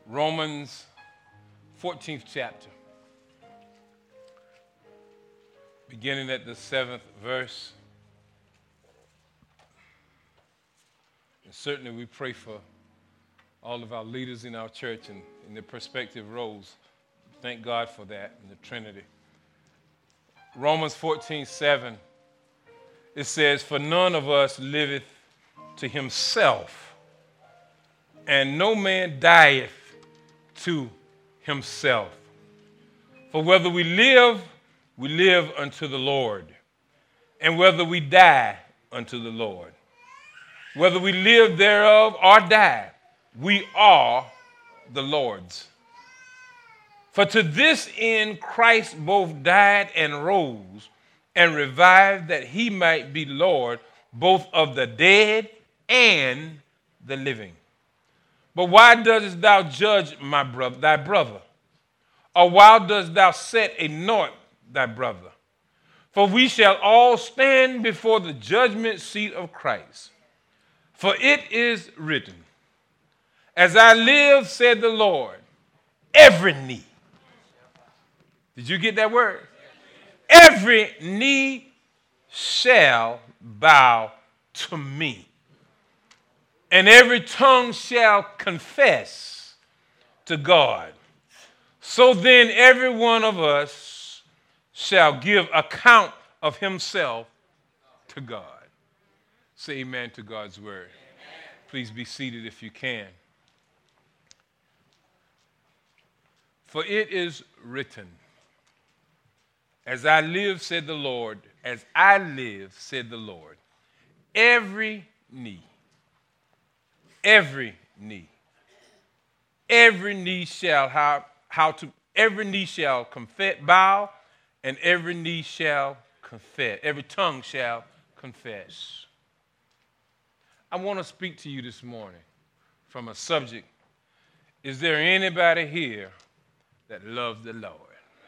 Romans 14th chapter, beginning at the 7th verse. And certainly we pray for all of our leaders in our church and in their prospective roles. Thank God for that in the Trinity. Romans 14:7, it says, "For none of us liveth to himself, and no man dieth to himself. For whether we live unto the Lord, and whether we die unto the Lord. Whether we live thereof or die, we are the Lord's. For to this end Christ both died and rose and revived, that he might be Lord both of the dead and the living. But why dost thou judge thy brother? Or why dost thou set a naught thy brother? For we shall all stand before the judgment seat of Christ. For it is written, As I live, said the Lord, every knee." Did you get that word? "Every knee shall bow to me, and every tongue shall confess to God. So then every one of us shall give account of himself to God." Say amen to God's word. Amen. Please be seated if you can. For it is written, "As I live, said the Lord, as I live, said the Lord, every knee shall confess, bow, and every knee shall confess, every tongue shall confess." I want to speak to you this morning from a subject. Is there anybody here that loves the Lord?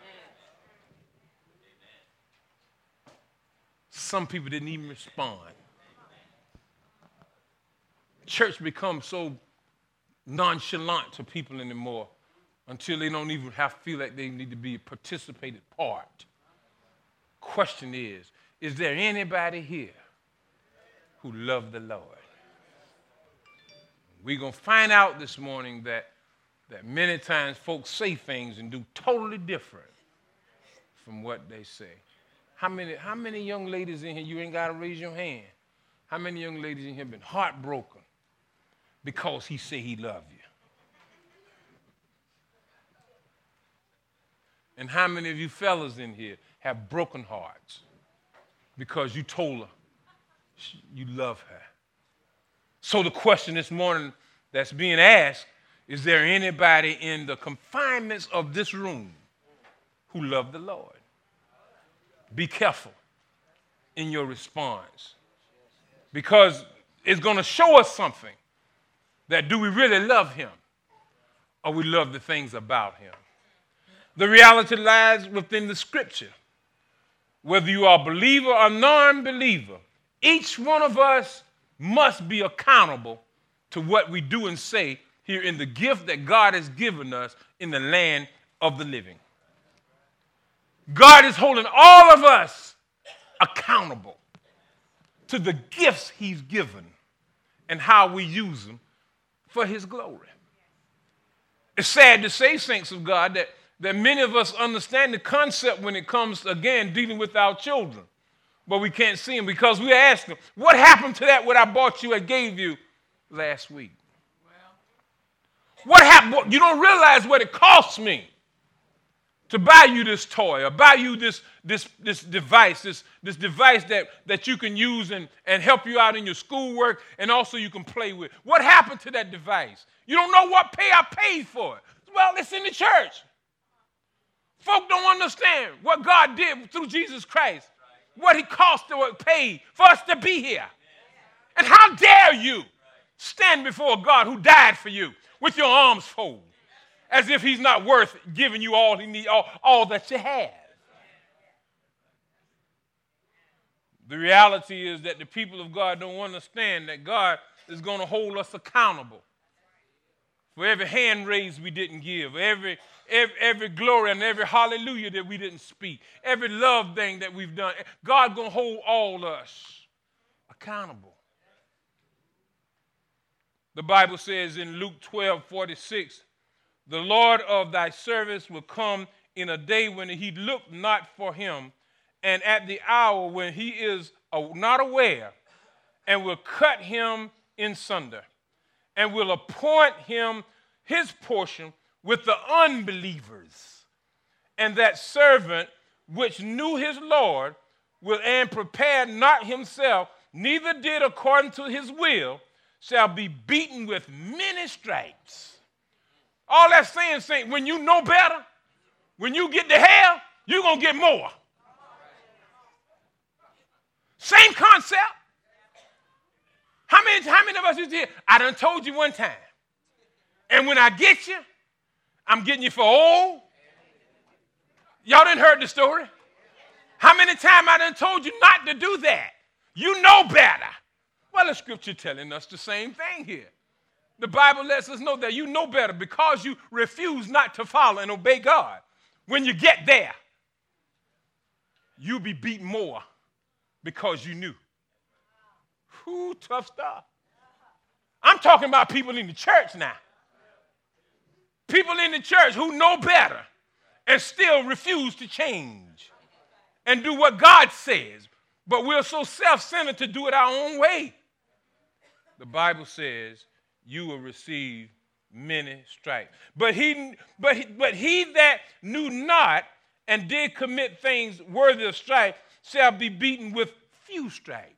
Some people didn't even respond. Church becomes so nonchalant to people anymore until they don't even feel like they need to be a participated part. Question is there anybody here who loves the Lord? We're going to find out this morning that many times folks say things and do totally different from what they say. How many young ladies in here, you ain't got to raise your hand. How many young ladies in here have been heartbroken because he said he loved you? And how many of you fellas in here have broken hearts because you told her you love her? So the question this morning that's being asked, is there anybody in the confinements of this room who love the Lord? Be careful in your response, because it's going to show us something, that do we really love him, or we love the things about him? The reality lies within the scripture. Whether you are a believer or non-believer, each one of us must be accountable to what we do and say here in the gift that God has given us in the land of the living. God is holding all of us accountable to the gifts he's given and how we use them for his glory. It's sad to say, saints of God, that many of us understand the concept when it comes, again, dealing with our children. But we can't see them because we ask them, what happened to that what I bought you and gave you last week? What happened? You don't realize what it cost me to buy you this toy or buy you this device, this device that you can use and help you out in your schoolwork, and also you can play with. What happened to that device? You don't know what I paid for it. Well, it's in the church. Folk don't understand what God did through Jesus Christ, what he cost to pay for us to be here. And how dare you stand before a God who died for you with your arms folded, as if he's not worth giving you all he needs, all that you have. The reality is that the people of God don't understand that God is going to hold us accountable for every hand raised we didn't give, every glory and every hallelujah that we didn't speak, every love thing that we've done. God going to hold all us accountable. The Bible says in Luke 12:46, the Lord of thy service will come in a day when he looked not for him, and at the hour when he is not aware, and will cut him in sunder, and will appoint him his portion with the unbelievers. And that servant which knew his Lord will and prepared not himself, neither did according to his will, shall be beaten with many stripes. All that's saying, when you know better, when you get to hell, you're going to get more. Same concept. How many of us used to hear, I done told you one time, and when I get you, I'm getting you for old. Y'all done heard the story. How many times I done told you not to do that? You know better. Well, the scripture telling us the same thing here. The Bible lets us know that you know better because you refuse not to follow and obey God. When you get there, you'll be beaten more because you knew. Ooh, tough stuff. I'm talking about people in the church now. People in the church who know better and still refuse to change and do what God says. But we're so self-centered to do it our own way. The Bible says you will receive many stripes. But he that knew not and did commit things worthy of stripe shall be beaten with few stripes.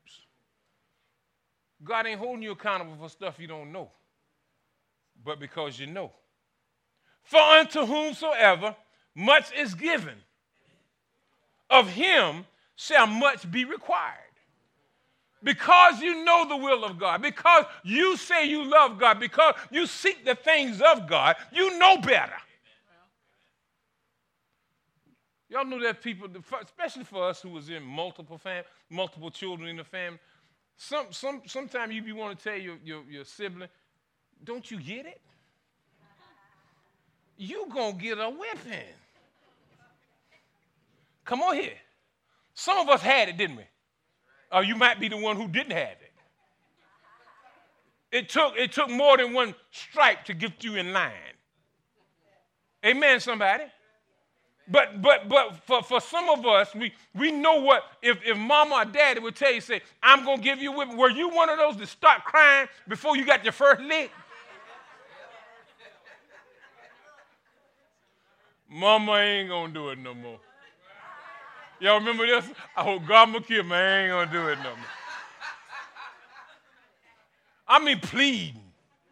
God ain't holding you accountable for stuff you don't know, but because you know. For unto whomsoever much is given, of him shall much be required. Because you know the will of God, because you say you love God, because you seek the things of God, you know better. Y'all know that people, especially for us who was in multiple children in the family, sometimes you want to tell your sibling, don't you get it? You gonna get a whipping. Come on here. Some of us had it, didn't we? Or you might be the one who didn't have it. It took more than one stripe to get you in line. Amen, somebody? But for some of us, we know what, if mama or daddy would tell you, say, I'm going to give you a whipping. Were you one of those that start crying before you got your first lick? Mama ain't going to do it no more. Y'all remember this? I hope God will kill me. I ain't going to do it no more. I mean, pleading.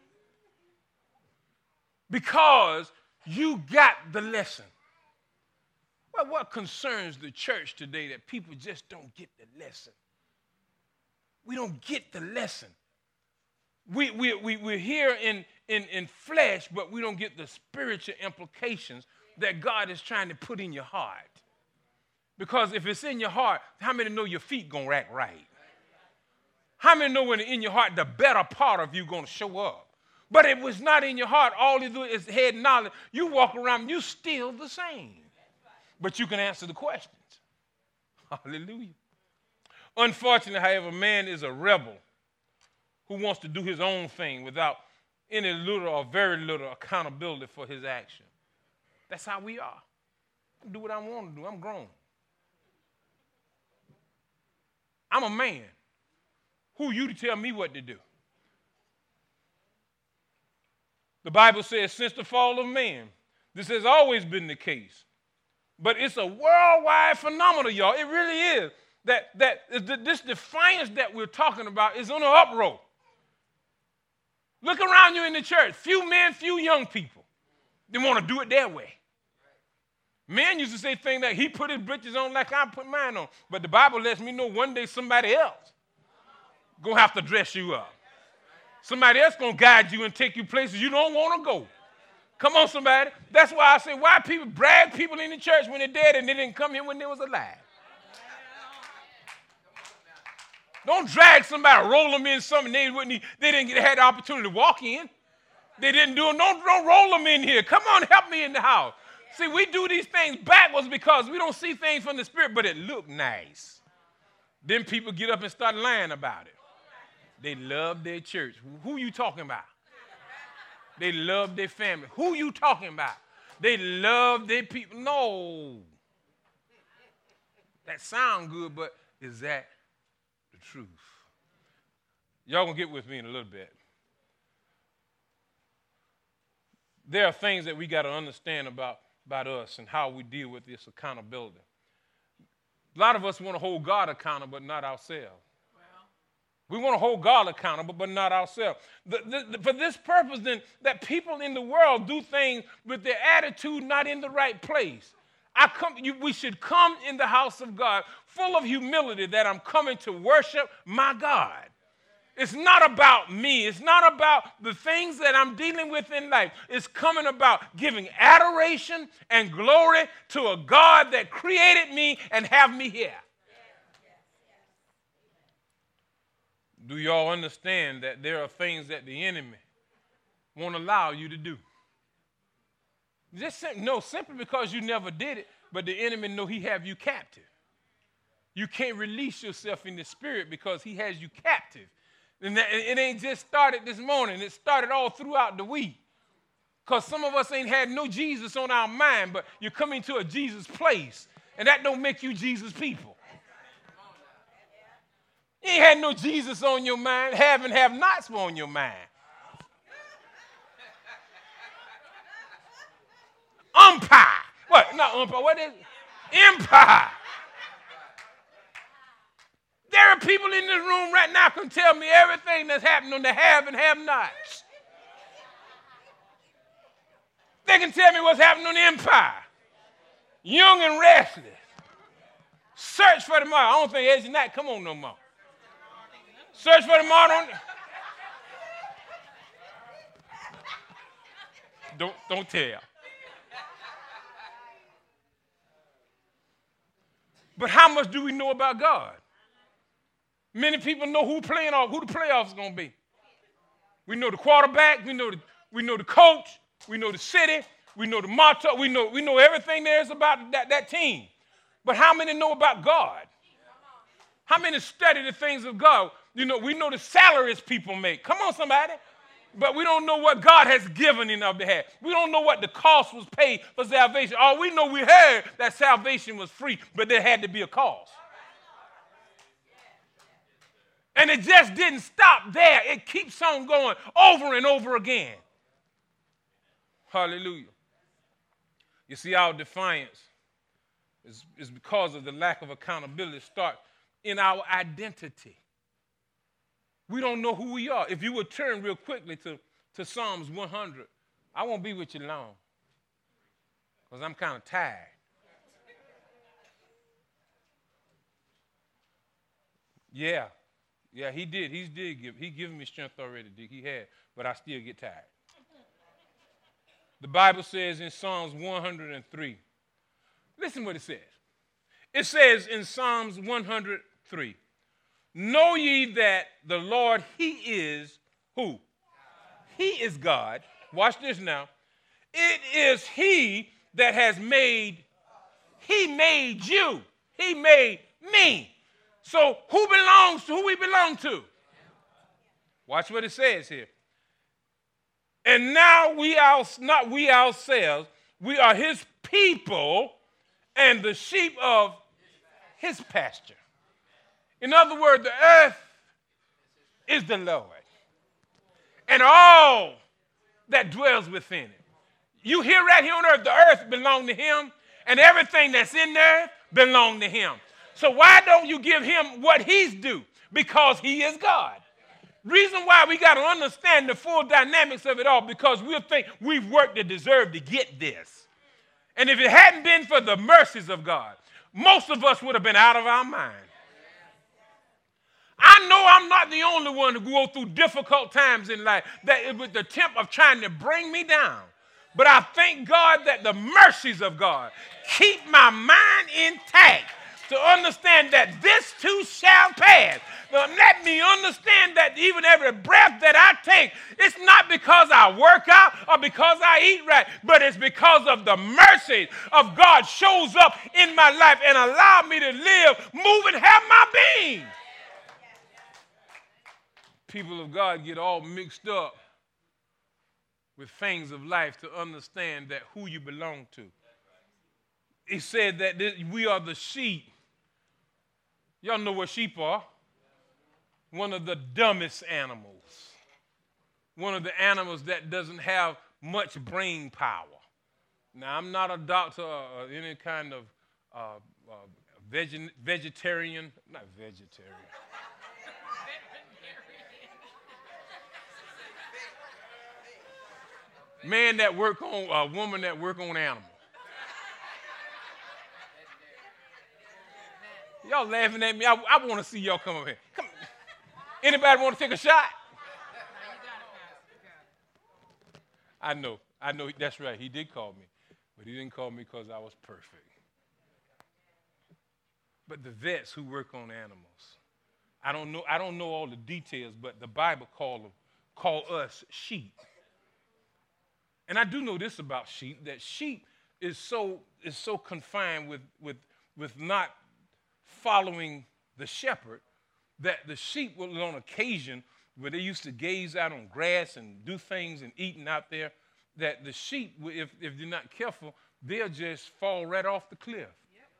Because you got the lesson. Well, what concerns the church today that people just don't get the lesson? We don't get the lesson. We're here in flesh, but we don't get the spiritual implications that God is trying to put in your heart. Because if it's in your heart, how many know your feet going to act right? How many know when it's in your heart, the better part of you going to show up? But if it's not in your heart, all you do is head knowledge. You walk around, you still the same. But you can answer the questions. Hallelujah. Unfortunately, however, man is a rebel who wants to do his own thing without any little or very little accountability for his action. That's how we are. I do what I want to do. I'm grown. I'm a man. Who are you to tell me what to do? The Bible says since the fall of man, this has always been the case. But it's a worldwide phenomenon, y'all. It really is. This defiance that we're talking about is on the uproar. Look around you in the church. Few men, few young people. They want to do it their way. Men used to say things like, he put his britches on like I put mine on. But the Bible lets me know one day somebody else going to have to dress you up. Somebody else going to guide you and take you places you don't want to go. Come on, somebody. That's why I say, why people brag people in the church when they're dead and they didn't come here when they was alive. Don't drag somebody, roll them in something they didn't have the opportunity to walk in. They didn't do them. Don't roll them in here. Come on, help me in the house. See, we do these things backwards because we don't see things from the Spirit, but it look nice. Then people get up and start lying about it. They love their church. Who you talking about? They love their family. Who you talking about? They love their people. No. That sound good, but is that the truth? Y'all gonna get with me in a little bit. There are things that we got to understand about us and how we deal with this accountability. A lot of us want to hold God accountable, but not ourselves. We want to hold God accountable, but not ourselves. For this purpose, then, that people in the world do things with their attitude not in the right place. We should come in the house of God full of humility that I'm coming to worship my God. It's not about me. It's not about the things that I'm dealing with in life. It's coming about giving adoration and glory to a God that created me and have me here. Do y'all understand that there are things that the enemy won't allow you to do? Simply because you never did it, but the enemy know he have you captive. You can't release yourself in the spirit because he has you captive. And it ain't just started this morning. It started all throughout the week. Because some of us ain't had no Jesus on our mind, but you're coming to a Jesus place. And that don't make you Jesus people. You ain't had no Jesus on your mind. Have and have nots on your mind. Umpire. What? Not umpire. What is it? Empire. There are people in this room right now who can tell me everything that's happening on the have and have nots. They can tell me what's happening on the empire. Young and restless. Search for tomorrow. I don't think Edge Night come on no more. Search for tomorrow. Don't tell. But how much do we know about God? Many people know who the playoffs are going to be. We know the quarterback. We know the coach. We know the city. We know the motto. We know everything there is about that team. But how many know about God? How many study the things of God? We know the salaries people make. Come on, somebody. But we don't know what God has given in our behalf. We don't know what the cost was paid for salvation. All we know, we heard that salvation was free, but there had to be a cost. And it just didn't stop there. It keeps on going over and over again. Hallelujah. You see, our defiance is because of the lack of accountability start in our identity. We don't know who we are. If you would turn real quickly to Psalms 100, I won't be with you long because I'm kind of tired. Yeah, he did. He given me strength already, Dick. He had, but I still get tired. The Bible says in Psalms 103, listen what it says. It says in Psalms 103, know ye that the Lord, he is who? He is God. Watch this now. It is he that has made, he made you. He made me. So who we belong to? Watch what it says here. And now not we ourselves, we are his people and the sheep of his pasture. In other words, the earth is the Lord and all that dwells within it. You hear right here on earth, the earth belongs to him and everything that's in there belongs to him. So why don't you give him what he's due? Because he is God. Reason why we got to understand the full dynamics of it all, because we'll think we've worked to deserve to get this. And if it hadn't been for the mercies of God, most of us would have been out of our mind. I know I'm not the only one who go through difficult times in life that with the attempt of trying to bring me down. But I thank God that the mercies of God keep my mind intact. to understand that this too shall pass. Now, let me understand that even every breath that I take, it's not because I work out or because I eat right, but it's because of the mercy of God shows up in my life and allow me to live, move, and have my being. People of God get all mixed up with things of life to understand that who you belong to. He said that we are the sheep. Y'all know what sheep are. One of the dumbest animals. One of the animals that doesn't have much brain power. Now, I'm not a doctor or any kind of vegetarian. Not vegetarian. Man that work on, woman that work on animals. Y'all laughing at me. I want to see y'all come up here. Come. Anybody want to take a shot? I know. That's right. He did call me. But he didn't call me because I was perfect. But the vets who work on animals, I don't know all the details, but the Bible call us sheep. And I do know this about sheep, that sheep is so confined with not following the shepherd, that the sheep will on occasion where they used to gaze out on grass and do things and eating out there, that the sheep, if they're not careful, they'll just fall right off the cliff.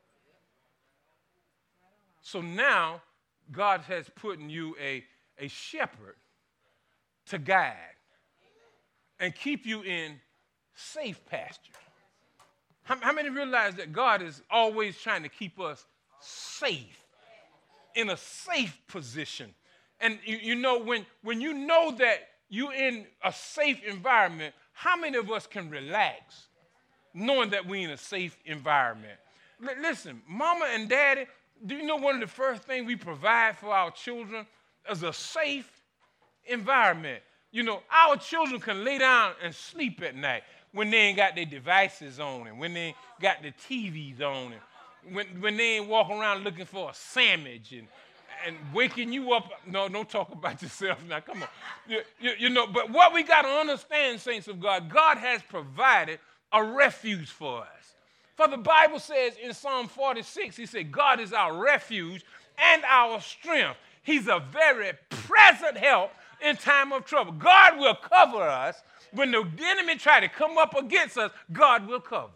So now God has put in you a shepherd to guide and keep you in safe pasture. How many realize that God is always trying to keep us safe, in a safe position? And you know, when you know that you're in a safe environment, how many of us can relax knowing that we're in a safe environment? Listen, mama and daddy, do you know one of the first things we provide for our children is a safe environment? You know, our children can lay down and sleep at night when they ain't got their devices on and when they ain't got the TVs on and when they ain't walking around looking for a sandwich and waking you up. No, don't talk about yourself now. Come on. You know, but what we got to understand, saints of God, God has provided a refuge for us. For the Bible says in Psalm 46, he said, God is our refuge and our strength. He's a very present help in time of trouble. God will cover us. When the enemy try to come up against us, God will cover.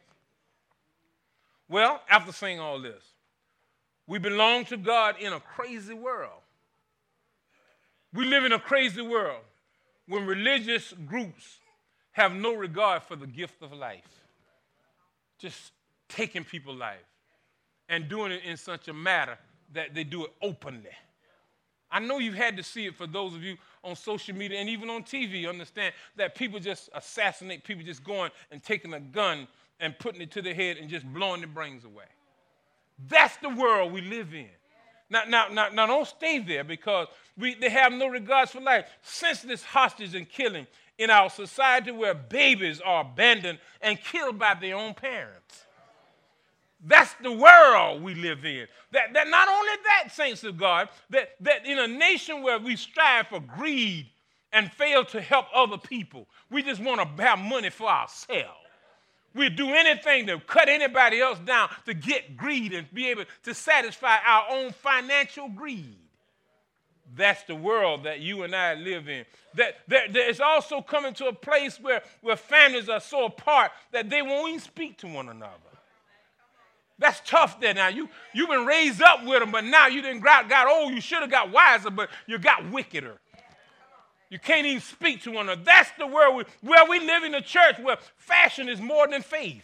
Well, after saying all this, we belong to God in a crazy world. We live in a crazy world when religious groups have no regard for the gift of life, just taking people's life and doing it in such a manner that they do it openly. I know you've had to see it, for those of you on social media and even on TV, understand that people just assassinate people, just going and taking a gun and putting it to their head and just blowing their brains away. That's the world we live in. Now don't stay there, because they have no regards for life. Senseless hostage and killing in our society where babies are abandoned and killed by their own parents. That's the world we live in. That not only that, saints of God, that in a nation where we strive for greed and fail to help other people, we just want to have money for ourselves. We do anything to cut anybody else down to get greed and be able to satisfy our own financial greed. That's the world that you and I live in. That it's also coming to a place where families are so apart that they won't even speak to one another. That's tough there now. You've been raised up with them, but now you didn't got old. You should have got wiser, but you got wickeder. You can't even speak to one another. That's the world where we live in a church where fashion is more than faith.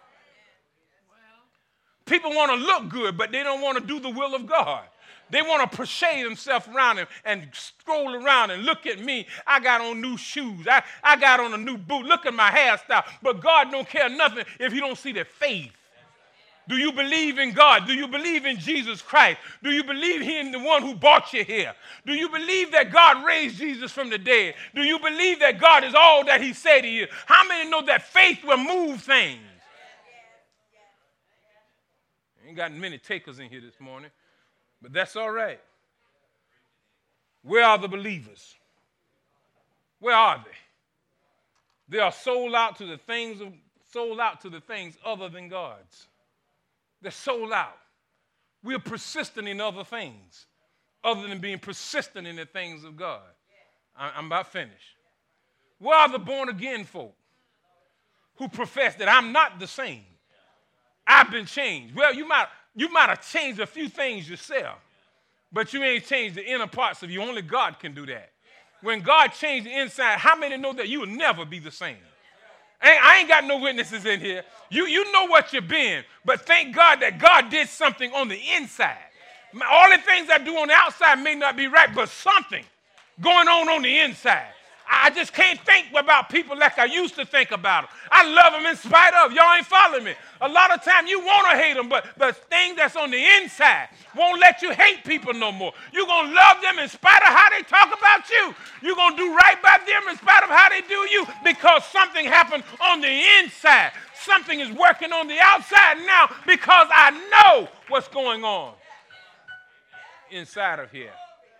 People want to look good, but they don't want to do the will of God. They want to parade themselves around and stroll around and look at me. I got on new shoes. I got on a new boot. Look at my hairstyle. But God don't care nothing if you don't see the faith. Do you believe in God? Do you believe in Jesus Christ? Do you believe in the one who brought you here? Do you believe that God raised Jesus from the dead? Do you believe that God is all that he said he is? How many know that faith will move things? Ain't got many takers in here this morning, but that's all right. Where are the believers? Where are they? They are sold out to the things other than God's. They're sold out. We're persistent in other things other than being persistent in the things of God. I'm about finished. Where are the born-again folk who profess that I'm not the same? I've been changed. Well, you might have changed a few things yourself, but you ain't changed the inner parts of you. Only God can do that. When God changed the inside, how many know that you will never be the same? I ain't got no witnesses in here. You know what you've been, but thank God that God did something on the inside. All the things I do on the outside may not be right, but something going on the inside. I just can't think about people like I used to think about them. I love them in spite of. Y'all ain't following me. A lot of times you want to hate them, but the thing that's on the inside won't let you hate people no more. You're going to love them in spite of how they talk about you. You're going to do right by them in spite of how they do you because something happened on the inside. Something is working on the outside now because I know what's going on inside of here.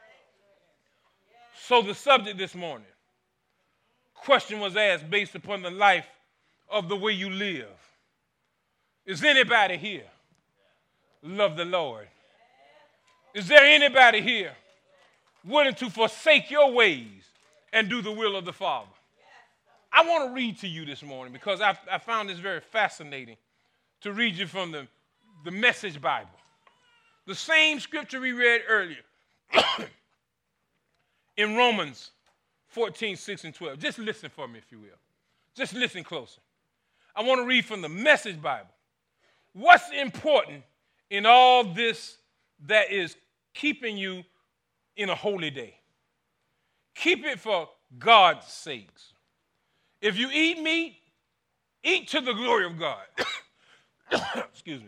So the subject this morning, question was asked based upon the life of the way you live. Is anybody here love the Lord? Is there anybody here willing to forsake your ways and do the will of the Father? I want to read to you this morning because I found this very fascinating to read you from the Message Bible. The same scripture we read earlier in Romans 14, 6, and 12. Just listen for me, if you will. Just listen closer. I want to read from the Message Bible. What's important in all this that is keeping you in a holy day? Keep it for God's sakes. If you eat meat, eat to the glory of God. Excuse me.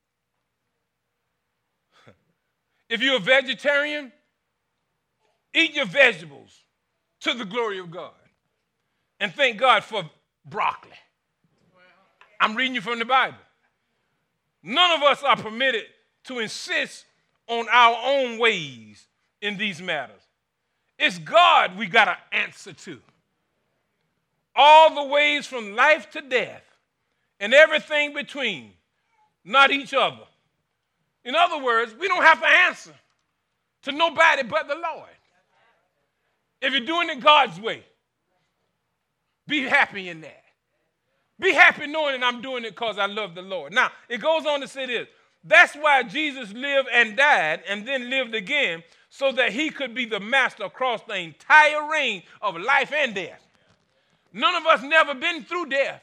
If you're a vegetarian, eat your vegetables to the glory of God. And thank God for broccoli. I'm reading you from the Bible. None of us are permitted to insist on our own ways in these matters. It's God we got to answer to. All the ways from life to death and everything between, not each other. In other words, we don't have to answer to nobody but the Lord. If you're doing it God's way, be happy in that. Be happy knowing that I'm doing it because I love the Lord. Now, it goes on to say this. That's why Jesus lived and died and then lived again so that he could be the master across the entire range of life and death. None of us never been through death.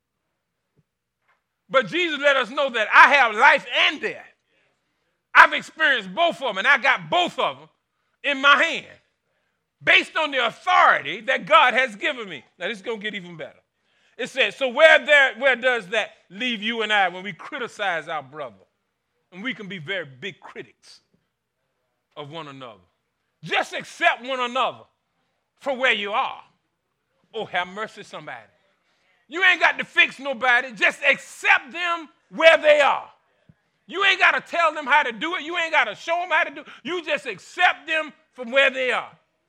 But Jesus let us know that I have life and death. I've experienced both of them, and I got both of them in my hand based on the authority that God has given me. Now, this is going to get even better. It says, so where does that leave you and I when we criticize our brother? And we can be very big critics of one another. Just accept one another for where you are. Oh, have mercy, somebody. You ain't got to fix nobody. Just accept them where they are. You ain't got to tell them how to do it. You ain't got to show them how to do it. You just accept them from where they are.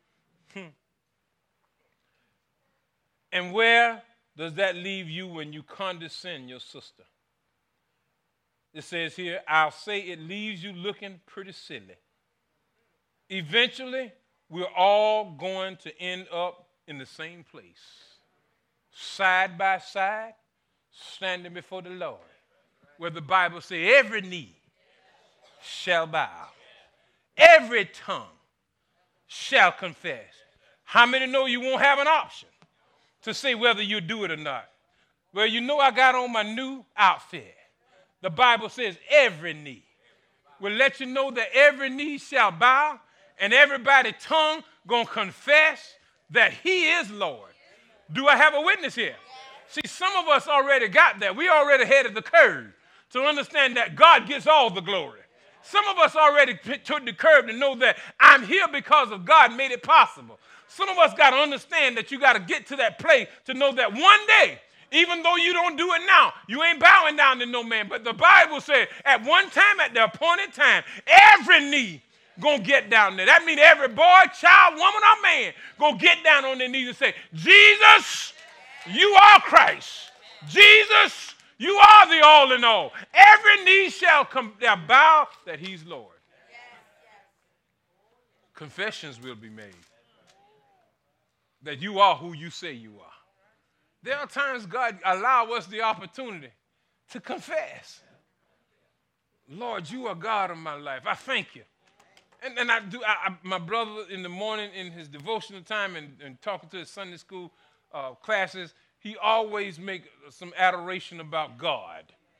And where does that leave you when you condescend your sister? It says here, I'll say it leaves you looking pretty silly. Eventually, we're all going to end up in the same place, side by side, standing before the Lord, where the Bible says every knee shall bow, every tongue shall confess. How many know you won't have an option to say whether you do it or not? Well, you know I got on my new outfit. The Bible says every knee will let you know that every knee shall bow and everybody's tongue going to confess that he is Lord. Do I have a witness here? See, some of us already got that. We already headed the curve to understand that God gets all the glory. Some of us already took the curve to know that I'm here because of God made it possible. Some of us got to understand that you got to get to that place to know that one day Even though you don't do it now, you ain't bowing down to no man. But the Bible said at one time, at the appointed time, every knee gonna get down there. That means every boy, child, woman, or man gonna get down on their knees and say, Jesus, you are Christ. Jesus, you are the all in all. Every knee shall bow that he's Lord. Confessions will be made that you are who you say you are. There are times God allows us the opportunity to confess. Lord, you are God of my life. I thank you. And my brother in the morning in his devotional time and talking to his Sunday school classes, he always make some adoration about God.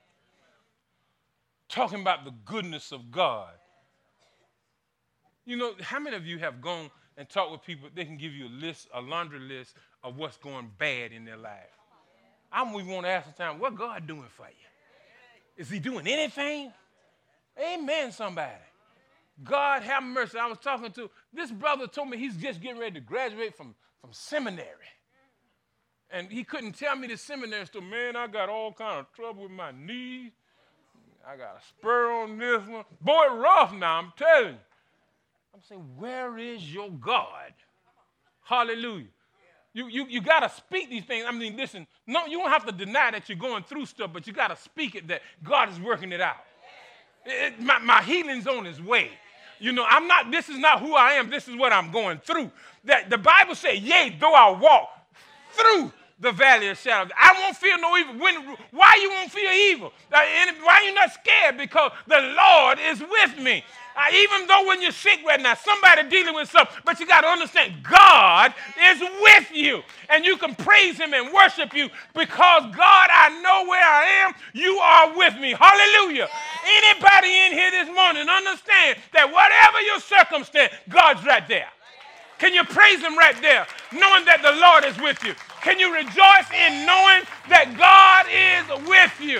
Talking about the goodness of God. You know, how many of you have gone and talked with people, they can give you a laundry list of what's going bad in their life? We want to ask the time, what God doing for you? Is he doing anything? Amen, somebody. God have mercy. I was talking to, this brother told me he's just getting ready to graduate from seminary. And he couldn't tell me the seminary story. Man, I got all kind of trouble with my knees. I got a spur on this one. Boy, rough now, I'm telling you. I'm saying, where is your God? Hallelujah. You got to speak these things. I mean, listen, no, you don't have to deny that you're going through stuff, but you got to speak it that God is working it out. My healing's on his way. You know, this is not who I am. This is what I'm going through. That the Bible says, yea, though I walk through the valley of shadows, I won't fear no evil. Why you won't fear evil? Why you not scared? Because the Lord is with me. Even though when you're sick right now, somebody dealing with something, but you got to understand God is with you. And you can praise him and worship you because God, I know where I am. You are with me. Hallelujah. Anybody in here this morning understand that whatever your circumstance, God's right there. Can you praise him right there, knowing that the Lord is with you? Can you rejoice in knowing that God is with you?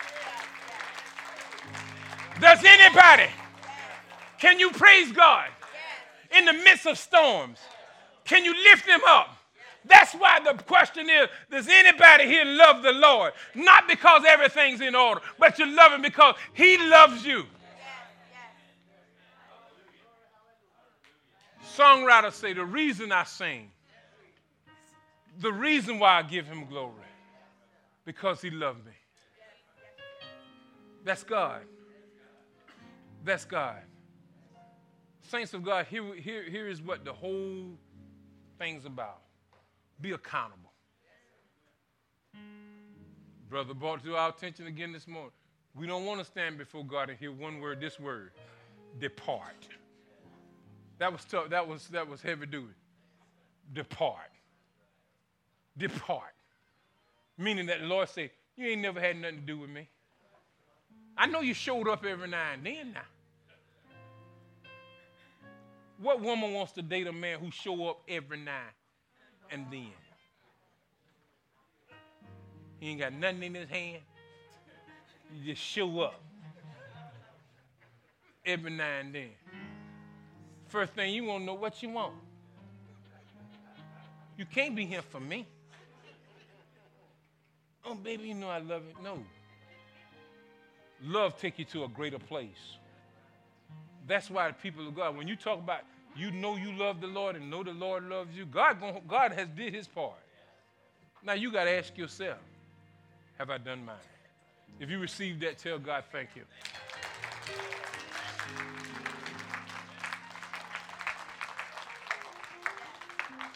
Does anybody? Can you praise God in the midst of storms? Can you lift him up? That's why the question is, does anybody here love the Lord? Not because everything's in order, but you love him because he loves you. Songwriters say, the reason I sing, the reason why I give him glory, because he loved me. That's God. That's God. Saints of God, here is what the whole thing's about. Be accountable. Brother brought to our attention again this morning. We don't want to stand before God and hear one word, this word, depart. That was tough. That was heavy duty. Depart. Depart. Meaning that the Lord said, you ain't never had nothing to do with me. I know you showed up every now and then now. What woman wants to date a man who show up every now and then? He ain't got nothing in his hand. You just show up every now and then. First thing you want to know what you want. You can't be here for me. Oh, baby, you know I love you. No. Love take you to a greater place. That's why the people of God, when you talk about you know you love the Lord and know the Lord loves you, God has did his part. Now you got to ask yourself, have I done mine? If you received that, tell God thank you.